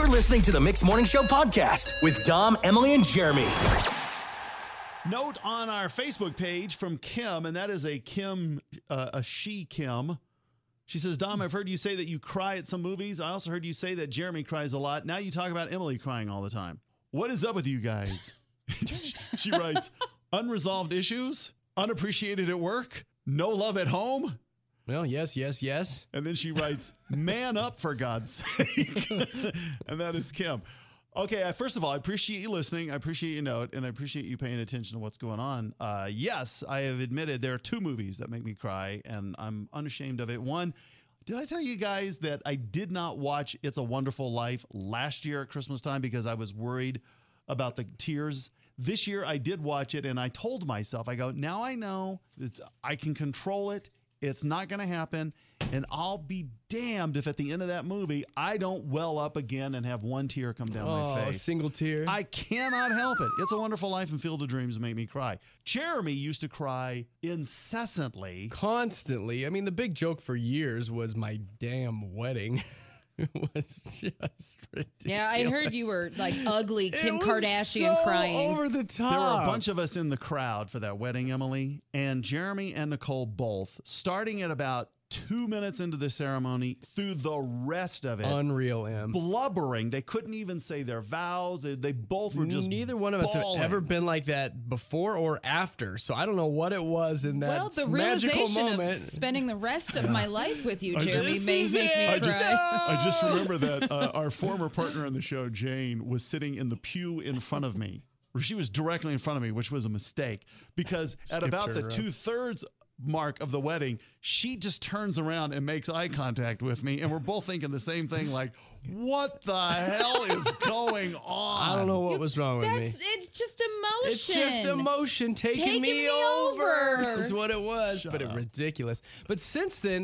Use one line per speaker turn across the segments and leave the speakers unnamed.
You're listening to the Mixed Morning Show podcast with Dom, Emily, and Jeremy.
Note on our Facebook page from Kim, and that is a Kim, she Kim. She says, Dom, I've heard you say that you cry at some movies. I also heard you say that Jeremy cries a lot. Now you talk about Emily crying all the time. What is up with you guys? She writes, unresolved issues, unappreciated at work, no love at home.
Well, yes.
And then she writes, man up for God's sake. And that is Kim. Okay, first of all, I appreciate you listening. I appreciate your note, and I appreciate you paying attention to what's going on. Yes, I have admitted there are two movies that make me cry, and I'm unashamed of it. One, did I tell you guys that I did not watch It's a Wonderful Life last year at Christmas time because I was worried about the tears? This year, I did watch it, and I told myself, I go, now I know that I can control it. It's not going to happen, and I'll be damned if at the end of that movie I don't well up again and have one tear come down my face.
A single tear.
I cannot help it. It's a Wonderful Life and Field of Dreams make me cry. Jeremy used to cry incessantly.
Constantly. I mean, the big joke for years was my damn wedding. It was just ridiculous.
Yeah, I heard you were like ugly Kim
It was
Kardashian
so
crying.
over the top.
There were a bunch of us in the crowd for that wedding, Emily, and Jeremy and Nicole both, starting at about 2 minutes into the ceremony through the rest of it.
Unreal, Em.
Blubbering. They couldn't even say their vows. They both were just
Neither one of us have
bawling.
ever been like that before or after, so I don't know what it was in that
Well, the
magical
realization
moment.
of spending the rest of my life with you,
I
Jeremy,
just-
may make me
I
cry.
just remember that our former partner on the show, Jane, was sitting in the pew in front of me. Or she was directly in front of me, which was a mistake because at about the 2/3 mark of the wedding, she just turns around and makes eye contact with me, and we're both thinking the same thing, like, what the hell is going on?
I don't know what was wrong with me.
It's just emotion.
It's just emotion taking me over is what it was.
Shut
but
up.
ridiculous. But since then,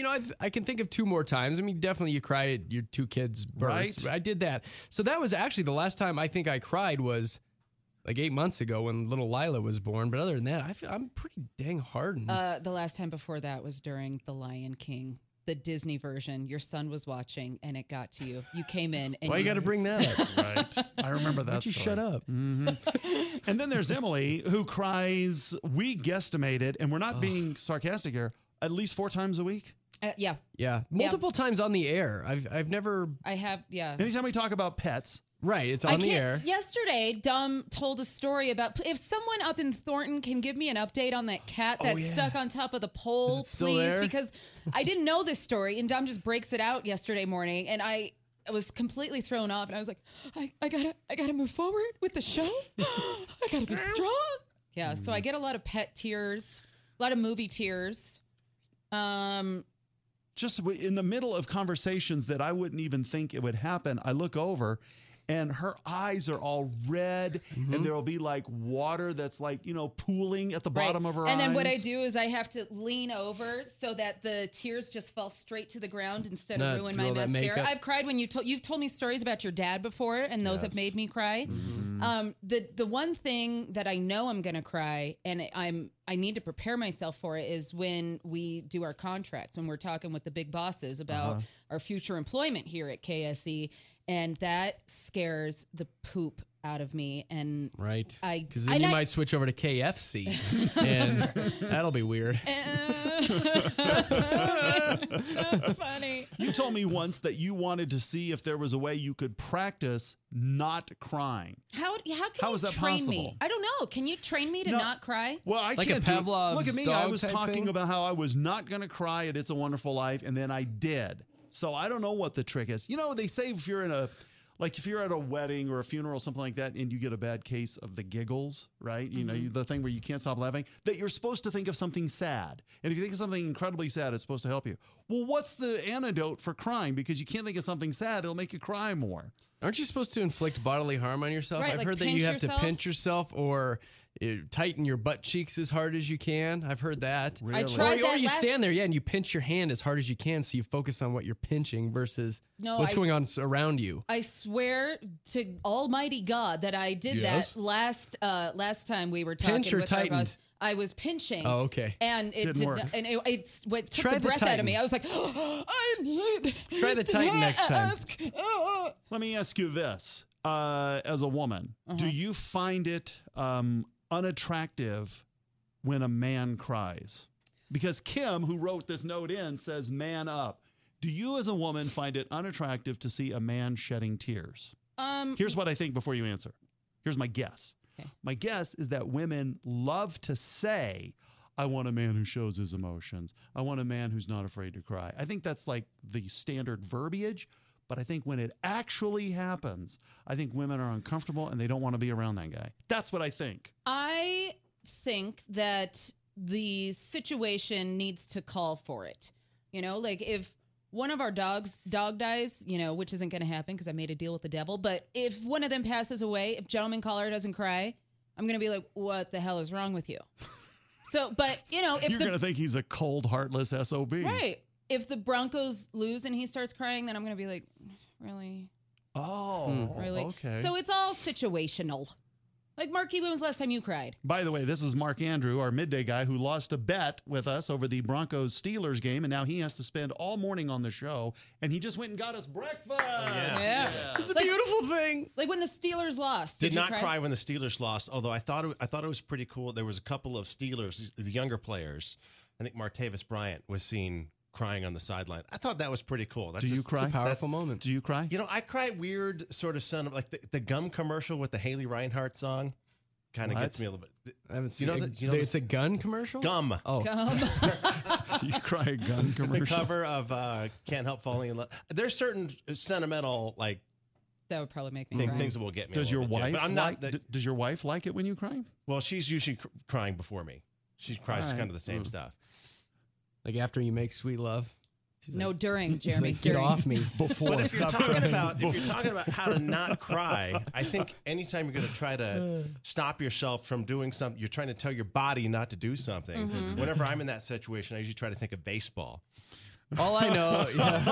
I can think of two more times. I mean, definitely you cry at your two kids' births.
Right.
I did that. So that was actually the last time I think I cried was like 8 months ago when little Lila was born. But other than that, I'm pretty dang hardened.
The last time before that was during The Lion King, the Disney version. Your son was watching, and it got to you. You came in, and
Why you got to bring that up?
Right. I remember that.
Why don't you
story.
shut up?
And then there's Emily, who cries, we guesstimated, and we're not being sarcastic here, at least 4 times a week.
yeah,
Yeah, multiple times on the air. I've never.
I have. Yeah.
Anytime we talk about pets,
Right, it's
I
on the
can't-
air.
Yesterday, Dom told a story about if someone up in Thornton can give me an update on that cat that's
yeah.
stuck on top of the pole,
Is it still
please,
there?
because I didn't know this story, and Dom just breaks it out yesterday morning, and I was completely thrown off, and I was like, I gotta move forward with the show. I gotta be strong. Yeah, so I get a lot of pet tears, a lot of movie tears.
just in the middle of conversations that I wouldn't even think it would happen, I look over and her eyes are all red and there'll be like water that's like, pooling at the bottom of her eyes.
And then what I do is I have to lean over so that the tears just fall straight to the ground instead
Not
of ruin
through
my
all that
mascara.
makeup.
I've cried when you've told me stories about your dad before, and those have made me cry. The one thing that I know I'm going to cry, and I need to prepare myself for it, is when we do our contracts, when we're talking with the big bosses about our future employment here at KSE. And that scares the poop out of me. And
Right.
I-
Because then
I
you
like-
might switch over to KFC, and that'll be weird.
funny.
You told me once that you wanted to see if there was a way you could practice not crying.
How can
How
you
is that
train me?
possible?
I don't know. Can you train me to
No.
not cry?
Well, I
Like a
can't do it.
Pavlov's
Look at me. I
dog
was
type
talking
thing?
about how I was not going to cry at It's a Wonderful Life, and then I did. So I don't know what the trick is. They say if you're if you're at a wedding or a funeral, something like that, and you get a bad case of the giggles, right? The thing where you can't stop laughing, that you're supposed to think of something sad. And if you think of something incredibly sad, it's supposed to help you. Well, what's the antidote for crying? Because you can't think of something sad, it'll make you cry more.
Aren't you supposed to inflict bodily harm on yourself?
Right,
I've
like
heard that
pinch
you have
yourself?
to pinch yourself or tighten your butt cheeks as hard as you can. I've heard that.
I
Really?
tried
Or
that
you
last-
stand there, and you pinch your hand as hard as you can, so you focus on what you're pinching versus
No,
what's
I-
going on around you.
I swear to Almighty God that I did
Yes?
that last time we were talking
Pinch or
with our
tightened?
boss. I was pinching.
Oh, okay.
And it
Didn't
did
work.
not, and it's what took
Try
the
the
breath out of
tighten.
me. I was like, I need
Try the
to
tighten next time.
ask.
Let me ask you this. As a woman, do you find it unattractive when a man cries? Because Kim, who wrote this note in, says, man up. Do you as a woman find it unattractive to see a man shedding tears? Here's what I think before you answer. Here's my guess. Okay. My guess is that women love to say, I want a man who shows his emotions. I want a man who's not afraid to cry. I think that's like the standard verbiage. But I think when it actually happens, I think women are uncomfortable and they don't want to be around that guy. That's what I think.
I think that the situation needs to call for it. You know, like if one of our dog dies, you know, which isn't going to happen because I made a deal with the devil. But if one of them passes away, if Gentleman Caller doesn't cry, I'm going to be like, what the hell is wrong with you? So, but, you know, if
you're going to think he's a cold, heartless SOB.
Right. If the Broncos lose and he starts crying, then I'm going to be like, really?
Oh,
really?
Okay.
So it's all situational. Like, Marky, when was the last time you cried?
By the way, this is Mark Andrew, our midday guy, who lost a bet with us over the Broncos-Steelers game, and now he has to spend all morning on the show, and he just went and got us breakfast.
Yeah.
It's a beautiful thing.
Like when the Steelers lost.
Did not cry when the Steelers lost, although I thought it was pretty cool. There was a couple of Steelers, the younger players. I think Martavis Bryant was seen crying on the sideline. I thought that was pretty cool.
Do you cry?
It's a powerful moment.
Do you cry?
You know, I cry weird sort of like the gum commercial with the Haley Reinhart song. Kind of gets me a little bit.
I haven't seen
it's
a gun commercial?
Gum.
Oh.
Gum.
You cry a gun commercial.
The cover of Can't Help Falling in Love. There's certain sentimental
that would probably make me cry.
things that will get me.
Does your wife
but I'm not
does your wife like it when you cry?
Well, she's usually crying before me. She cries kind of the same stuff.
Like after you make sweet love?
No, during, Jeremy.
Like, get off me before.
But if you're talking about how to not cry, I think anytime you're going to try to stop yourself from doing something, you're trying to tell your body not to do something. Whenever I'm in that situation, I usually try to think of baseball.
All I know.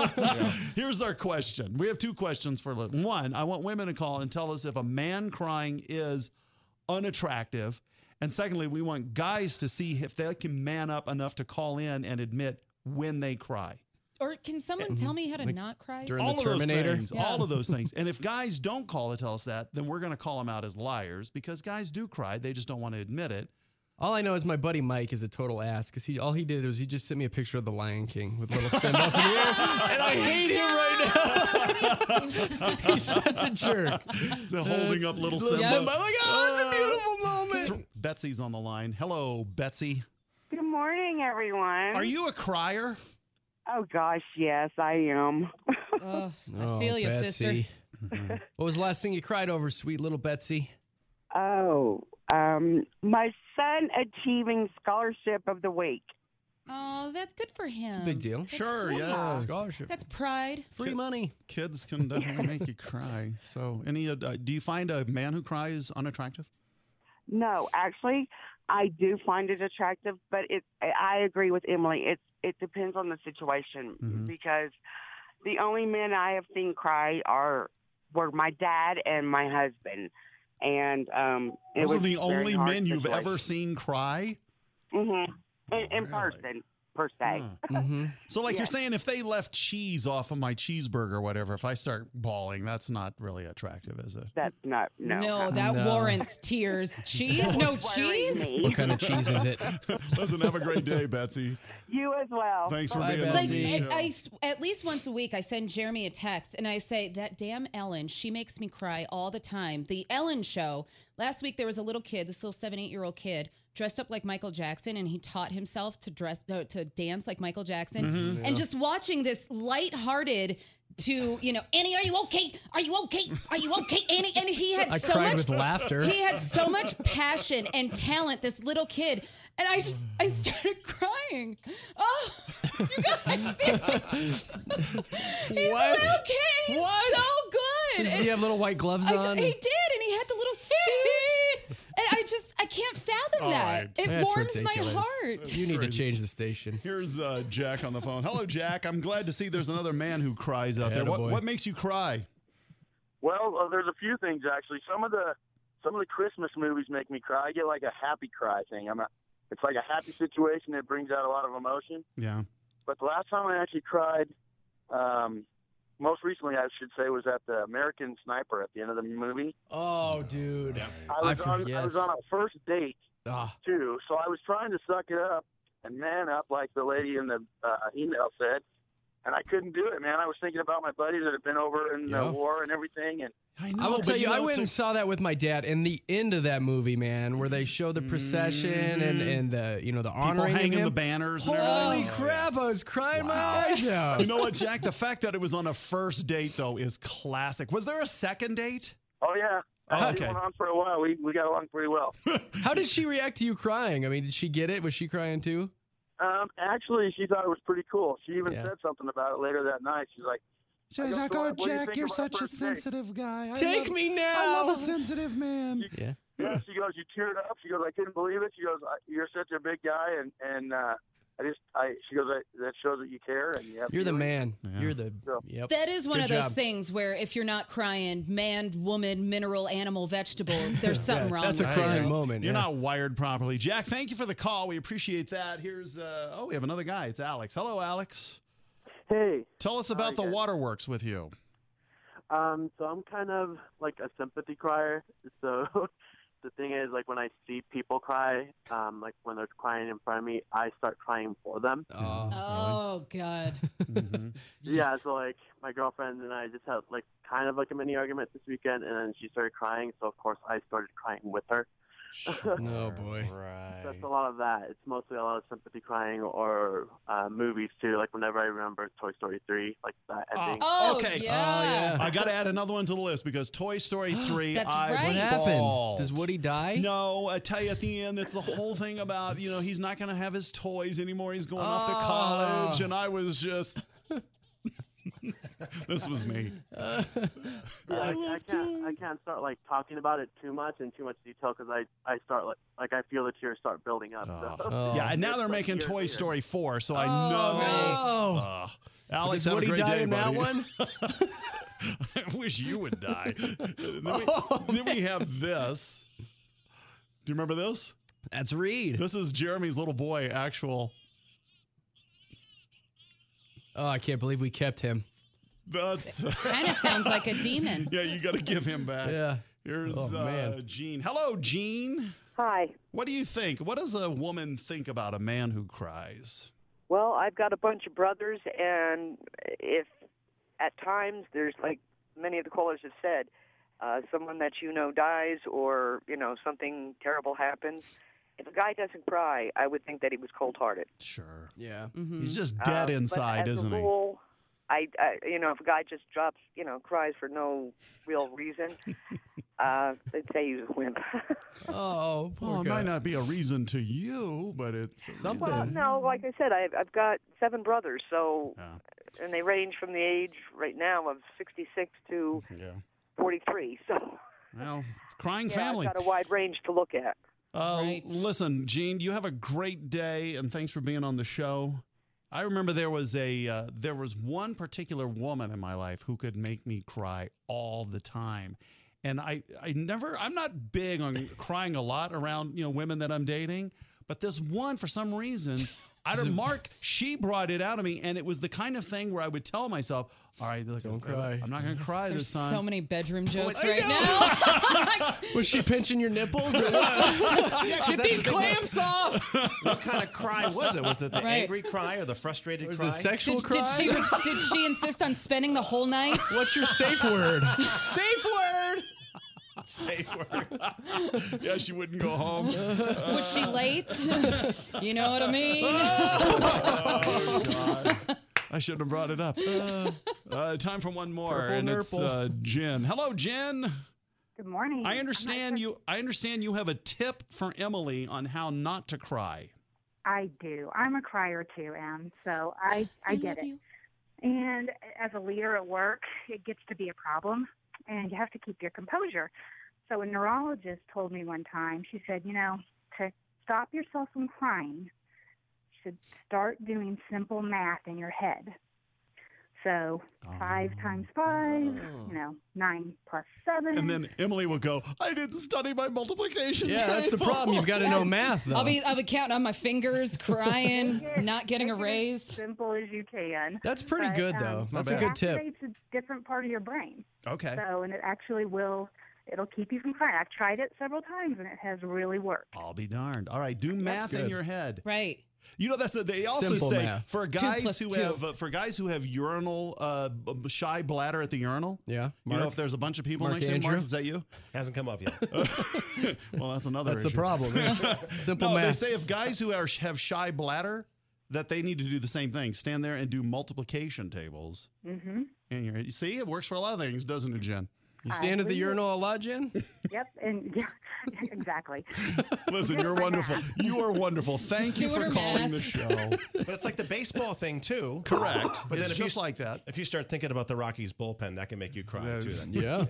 Here's our question. We have two questions for one. I want women to call and tell us if a man crying is unattractive. And secondly, we want guys to see if they can man up enough to call in and admit when they cry.
Or can someone tell me how to not cry?
During
all
the
of those
Terminator?
things, all of those things. And if guys don't call to tell us that, then we're going to call them out as liars because guys do cry. They just don't want to admit it.
All I know is my buddy Mike is a total ass because all he did was he just sent me a picture of the Lion King with little Simba up in the air, and I hate him right now. He's such a jerk.
So holding up little Simba.
I'm like, oh, it's a beautiful moment.
Betsy's on the line. Hello, Betsy.
Good morning, everyone.
Are you a crier?
Oh, gosh, yes, I am.
I feel you,
Betsy.
sister.
What was the last thing you cried over, sweet little Betsy?
My son achieving scholarship of the week.
Oh, that's good for him.
It's a big deal.
That's
Sure,
sweet.
yeah.
Scholarship.
That's pride.
Free money.
Kids can definitely make you cry. So, do you find a man who cries unattractive?
No, actually, I do find it attractive, but I agree with Emily. It depends on the situation because the only men I have seen cry were my dad and my husband, and
those are the only men you've ever seen cry.
Mm-hmm. In person, per se.
So, like you're saying, if they left cheese off of my cheeseburger or whatever, if I start bawling, that's not really attractive, is it?
That's not, no.
No, that warrants tears. Cheese? No cheese?
What kind of cheese is it?
Listen, have a great day, Betsy.
You as well.
Thanks for
Bye,
being on
Betsy.
the show.
At least once a week, I send Jeremy a text and I say, that damn Ellen, she makes me cry all the time. The Ellen Show. Last week, there was a little kid, this little 7-8-year-old kid, dressed up like Michael Jackson, and he taught himself to dance like Michael Jackson. And just watching this lighthearted Annie, are you okay? Are you okay? Are you okay, Annie? And he had
I cried with laughter.
He had so much passion and talent, this little kid. And I started crying. Oh, you guys. He's a little kid. He's so good.
Does he have little white gloves on?
He did, and he had the little suit. And I can't fathom that.
right.
It
That's
warms my
ridiculous.
heart.
You need to change the station.
Here's Jack on the phone. Hello, Jack. I'm glad to see there's another man who cries out there.
Attaboy.
What makes you cry?
Well, there's a few things actually. Some of the Christmas movies make me cry. I get like a happy cry thing. It's like a happy situation that brings out a lot of emotion.
Yeah.
But the last time I actually cried, most recently, I should say, was at the American Sniper at the end of the movie.
Oh, dude.
I was on a first date
Ah.
too, so I was trying to suck it up and man up, like the lady in the email said, and I couldn't do it, man. I was thinking about my buddies that had been over in the war and everything, and
I will tell you, I went and saw that with my dad, and the end of that movie, man, where they show the procession and the the honoring
people hanging
him.
the banners. And
Holy
everything.
crap! I was crying my eyes out.
You know what, Jack? The fact that it was on a first date though is classic. Was there a second date?
oh yeah,
Okay.
we went on for a while. We got along pretty well.
How did she react to you crying? I mean, did she get it? Was she crying too?
Actually, she thought it was pretty cool. She even
Yeah.
said something about it later that night. She's like,
She's like,
"So
"Oh,
what do you
Jack,
think
you're
about
such a
first date?"
sensitive guy.
Take me now.
I love a sensitive man."
Yeah.
Yeah, she goes, you teared up. She goes, I couldn't believe it. She goes, you're such a big guy, and she goes, that shows that you care, and you have
You're the
feelings."
man.
Yeah.
You're the. Yep.
That is one
Good
of those
job.
things where if you're not crying, man, woman, mineral, animal, vegetable, there's something wrong
That's a
with
crying
you.
moment.
You're
yeah.
not wired properly. Jack, thank you for the call. We appreciate that. Here's we have another guy. It's Alex. Hello, Alex.
Hey,
Tell us about the
guys.
waterworks with you.
so I'm kind of like a sympathy crier. So the thing is, like when I see people cry, like when they're crying in front of me, I start crying for them.
Oh God.
Yeah, so like my girlfriend and I just had like kind of like a mini argument this weekend, and then she started crying. So of course I started crying with her.
Oh boy.
Right.
That's a lot of that. It's mostly a lot of sympathy crying or movies too. Like whenever I remember Toy Story 3, like that ending.
Oh
Okay.
yeah.
I got to add another one to the list because Toy Story 3,
That's
I
right.
What happened?
bawled.
Does Woody die?
No, I tell you at the end, it's the whole thing about, he's not going to have his toys anymore. He's going off to college. And I was just, this was me.
Yeah, I can't start like talking about it too much in too much detail because I start like I feel the tears start building up. So.
Oh.
Yeah, and now they're
It's like
making
years
Toy
later.
Story 4, so I
Oh,
know.
no.
Alex,
Does
have a
Woody
great
die
day,
in
buddy.
that one?
I wish you would die. Then we have this. Do you remember this?
That's Reed.
This is Jeremy's little boy, actual.
Oh, I can't believe we kept him.
That's
Kind of sounds like a demon.
yeah. You got to give him back.
Yeah.
Here's
Oh, man.
Gene. Hello, Gene.
Hi.
What do you think? What does a woman think about a man who cries?
Well, I've got a bunch of brothers, and if at times there's, like many of the callers have said, someone that you know dies or, something terrible happens, if a guy doesn't cry, I would think that he was cold-hearted.
Sure.
Yeah.
He's just dead inside,
but as
isn't
a
he?
rule, if a guy just drops, cries for no real reason, they'd say he's a wimp.
Oh, poor
Well, it
guy.
might not be a reason to you, but it's a
Something.
Well, no, like I said, I've got 7 brothers, so
Yeah.
and they range from the age right now of 66 to
Yeah.
43. So
Well, crying
yeah,
family.
I've got a wide range to look at.
Right.
Listen, Gene, you have a great day, and thanks for being on the show. I remember there was one particular woman in my life who could make me cry all the time. And I'm not big on crying a lot around, women that I'm dating, but this one, for some reason, Mark, she brought it out of me, and it was the kind of thing where I would tell myself, all right, look,
Don't cry.
I'm not going to cry
There's
this time.
so many bedroom jokes
I
right
know.
now.
Was she pinching your nipples or what? Get these clamps off.
What kind of cry was it? Was it the
Right.
angry cry or the frustrated
Was
cry?
it a sexual cry?
Did she insist on spending the whole night?
What's your safe word? Safe word.
Safe word.
Yeah, she wouldn't go home.
Was she late? You know what I mean?
Oh, God. I shouldn't have brought it up. Time for one more,
Purple
and
nurple.
it's Jen. Hello, Jen.
Good morning.
I understand you. I understand you have a tip for Emily on how not to cry.
I do. I'm a crier too, and so I get it.
You.
And as a leader at work, it gets to be a problem, and you have to keep your composure. So a neurologist told me one time, she said, to stop yourself from crying, you should start doing simple math in your head. So 5 times 5, 9 plus 7.
And then Emily will go, I didn't study my multiplication
Yeah, that's the
table."
problem. You've got to know math, though.
I'll be counting on my fingers, crying, not getting a raise.
As simple as you can.
That's pretty
But,
good, though. That's a
it
good tip.
activates a different part of your brain.
Okay.
So, and it actually it'll keep you from crying. I've tried it several times, and it has really worked.
I'll be darned. All right, do math in
good.
your head.
Right.
You know, they also
Simple
say
math.
for
2
guys
plus
who
2.
have urinal shy bladder at the urinal.
Yeah.
You know,
Mark?
if there's a bunch of people
Mark
next to you, Mark,
Andrew?
is that you?
Hasn't come up yet.
Well, that's another
That's a
issue.
problem. Yeah. Simple
No, they
math.
say if guys who have shy bladder, that they need to do the same thing. Stand there and do multiplication tables.
Mm-hmm.
And you see, it works for a lot of things, doesn't it, Jen?
You stand at the urinal a lot, Jen?
Yep, and yeah, exactly.
Listen, you're wonderful. You are wonderful. Thank you
doing
for
her
calling
math.
the show.
But it's like the baseball thing, too.
Correct.
But
It's
then if
just
you,
like that.
If you start thinking about the Rockies bullpen, that can make you cry, too.
Yes.
Then.
Yeah.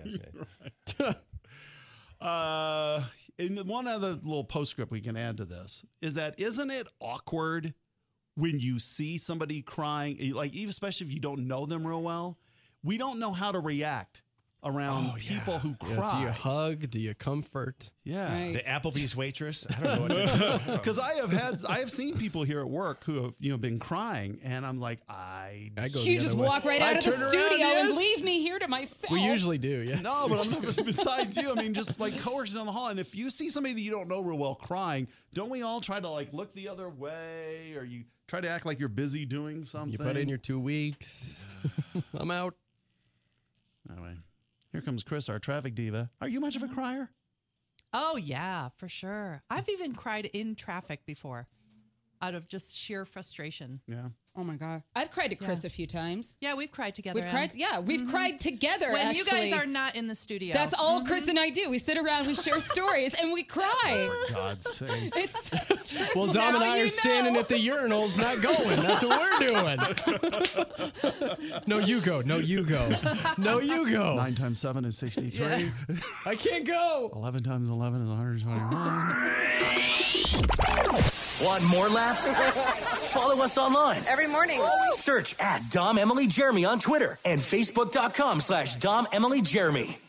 And one other little postscript we can add to this is that isn't it awkward when you see somebody crying, like even especially if you don't know them real well? We don't know how to react around people who
Yeah,
cry.
do you hug? Do you comfort?
Yeah.
Right.
The Applebee's waitress. I don't know what to do.
Because I have seen people here at work who have been crying, and I'm like,
I go the
You
other
just
way.
walk right
I
out of the
turn around,
studio and
yes.
leave me here to myself.
We usually do, yeah.
no, but I'm not besides you. I mean, just like coworkers down the hall, and if you see somebody that you don't know real well crying, don't we all try to like look the other way, or you try to act like you're busy doing something?
You put in your 2 weeks. I'm out.
Anyway, here comes Chris, our traffic diva. Are you much of a crier?
Oh, yeah, for sure. I've even cried in traffic before out of just sheer frustration.
Yeah.
Oh my God. I've cried to Chris a few times.
Yeah, we've cried together.
We've
Em.
cried. Yeah, we've cried together.
When you guys
actually.
are not in the studio.
That's all Chris and I do. We sit around, we share stories, and we cry.
For God's sake.
It's
Well, Dom and
Now
I
you
are standing
know.
at the urinals, not going. That's what we're doing. No, you go. No, you go. No, you go.
9 times 7 is 63.
I can't go.
11 times 11 is 121.
Want more laughs? Follow us online.
Every morning.
Search at Dom Emily Jeremy on Twitter and Facebook.com/Dom Emily Jeremy.